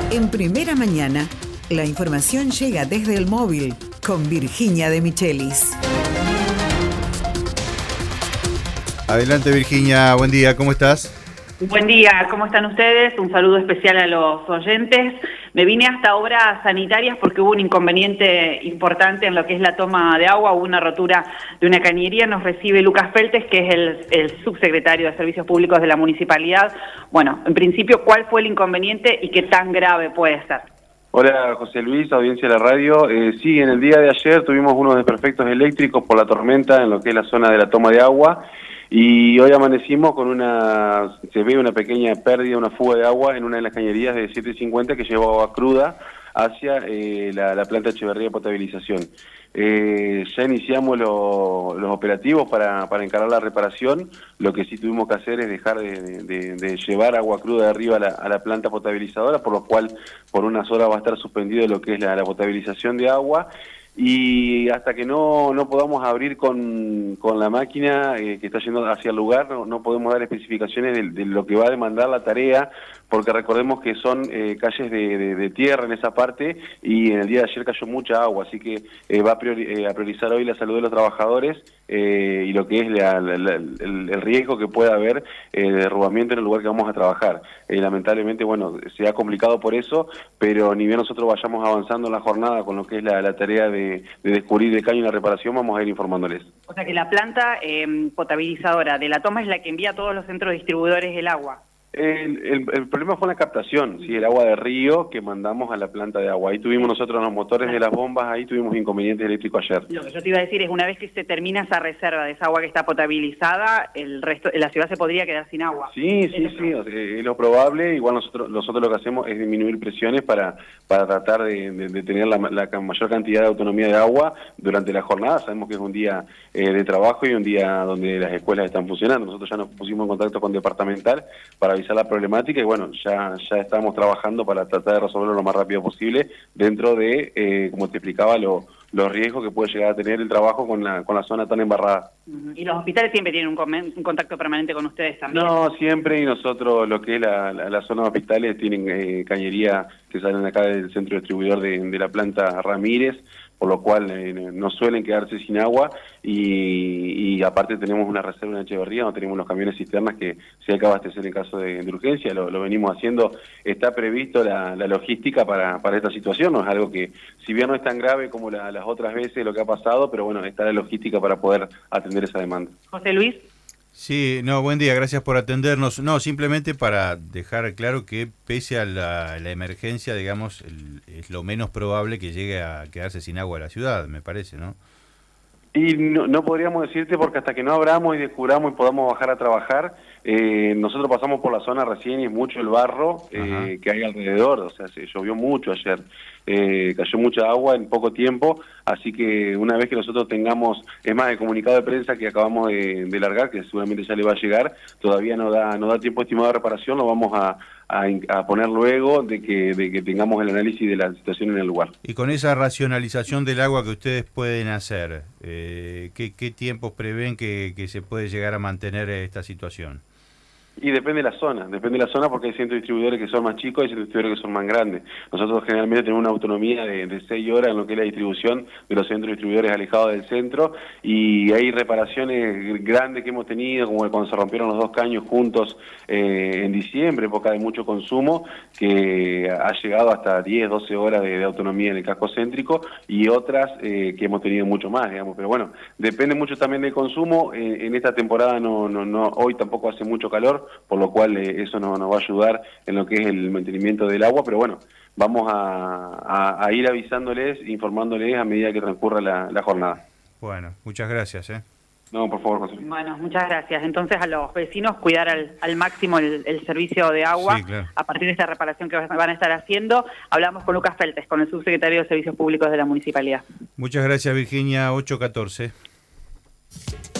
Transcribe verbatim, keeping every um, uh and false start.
En Primera Mañana, la información llega desde el móvil con Virginia de Michelis. Adelante, Virginia, buen día, ¿cómo estás? Buen día, ¿cómo están ustedes? Un saludo especial a los oyentes. Me vine hasta Obras Sanitarias porque hubo un inconveniente importante en lo que es la toma de agua, hubo una rotura de una cañería. Nos recibe Lucas Feltes, que es el, el subsecretario de Servicios Públicos de la Municipalidad. Bueno, en principio, ¿cuál fue el inconveniente y qué tan grave puede ser? Hola, José Luis, audiencia de la radio. Eh, sí, en el día de ayer tuvimos unos desperfectos eléctricos por la tormenta en lo que es la zona de la toma de agua. Y hoy amanecimos con una, se ve una pequeña pérdida, una fuga de agua en una de las cañerías de siete cincuenta que lleva agua cruda hacia eh, la, la planta Echeverría de potabilización. Eh, ya iniciamos lo, los operativos para, para encarar la reparación. Lo que sí tuvimos que hacer es dejar de, de, de llevar agua cruda de arriba a la, a la planta potabilizadora, por lo cual por unas horas va a estar suspendido lo que es la, la potabilización de agua. Y hasta que no, no podamos abrir con, con la máquina eh, que está yendo hacia el lugar, no, no podemos dar especificaciones de, de lo que va a demandar la tarea, porque recordemos que son eh, calles de, de, de tierra en esa parte y en el día de ayer cayó mucha agua, así que eh, va a, priori, eh, a priorizar hoy la salud de los trabajadores eh, y lo que es la, la, la, el, el riesgo que pueda haber eh, de derrumbamiento en el lugar que vamos a trabajar. Eh, lamentablemente, bueno, se ha complicado por eso, pero ni bien nosotros vayamos avanzando en la jornada con lo que es la, la tarea de de descubrir el caño y la reparación, vamos a ir informándoles. O sea que la planta eh, potabilizadora de la toma es la que envía a todos los centros distribuidores el agua. El, el, el problema fue la captación, sí, el agua de río que mandamos a la planta de agua. Ahí tuvimos nosotros los motores de las bombas, ahí tuvimos inconvenientes eléctricos ayer. Lo que yo te iba a decir es, una vez que se termina esa reserva de esa agua que está potabilizada, el resto, la ciudad se podría quedar sin agua. Sí, sí, sí, sí, o sea, es lo probable. Igual nosotros nosotros lo que hacemos es disminuir presiones para, para tratar de, de, de tener la, la mayor cantidad de autonomía de agua durante la jornada. Sabemos que es un día eh, de trabajo y un día donde las escuelas están funcionando. Nosotros ya nos pusimos en contacto con Departamental para avisar la problemática y bueno, ya ya estamos trabajando para tratar de resolverlo lo más rápido posible dentro de, eh, como te explicaba, lo, los riesgos que puede llegar a tener el trabajo con la con la zona tan embarrada. ¿Y los hospitales siempre tienen un, un contacto permanente con ustedes también? No, siempre, y nosotros lo que es la, la, la zona de hospitales tienen eh, cañería que salen acá del centro distribuidor de, de la planta Ramírez, por lo cual eh, no suelen quedarse sin agua y, y aparte tenemos una reserva en Echeverría, no tenemos los camiones cisternas que si hay que abastecer en caso de, de urgencia, lo, lo venimos haciendo. Está previsto la, la logística para, para esta situación, no es algo que, si bien no es tan grave como la, las otras veces lo que ha pasado, pero bueno, está la logística para poder atender esa demanda. José Luis. Sí, no, buen día, gracias por atendernos. No, simplemente para dejar claro que pese a la, la emergencia, digamos, el, es lo menos probable que llegue a quedarse sin agua la ciudad, me parece, ¿no? Y no, no podríamos decirte porque hasta que no abramos y descubramos y podamos bajar a trabajar, eh, nosotros pasamos por la zona recién y es mucho el barro eh, que hay alrededor, o sea, se llovió mucho ayer, eh, cayó mucha agua en poco tiempo, así que una vez que nosotros tengamos, es más, el comunicado de prensa que acabamos de, de largar, que seguramente ya le va a llegar, todavía no da no da tiempo estimado de reparación, lo vamos a, a, a poner luego de que, de que tengamos el análisis de la situación en el lugar. Y con esa racionalización del agua que ustedes pueden hacer, eh, ¿qué, qué tiempos prevén que, que se puede llegar a mantener esta situación? Y depende de la zona, depende de la zona porque hay centros distribuidores que son más chicos y centros distribuidores que son más grandes. Nosotros generalmente tenemos una autonomía de, de seis horas en lo que es la distribución de los centros distribuidores alejados del centro y hay reparaciones grandes que hemos tenido, como cuando se rompieron los dos caños juntos eh, en diciembre, época de mucho consumo, que ha llegado hasta diez, doce horas de, de autonomía en el casco céntrico y otras eh, que hemos tenido mucho más, digamos. Pero bueno, depende mucho también del consumo. En, en esta temporada no, no, no, hoy tampoco hace mucho calor, por lo cual eh, eso nos, nos va a ayudar en lo que es el mantenimiento del agua, pero bueno, vamos a, a, a ir avisándoles, informándoles a medida que transcurra la, la jornada. Bueno, muchas gracias. ¿eh? No, por favor, José. Bueno, muchas gracias. Entonces a los vecinos cuidar al, al máximo el, el servicio de agua, sí, claro, a partir de esta reparación que van a estar haciendo. Hablamos con Lucas Feltes, con el subsecretario de Servicios Públicos de la Municipalidad. Muchas gracias, Virginia. ocho catorce.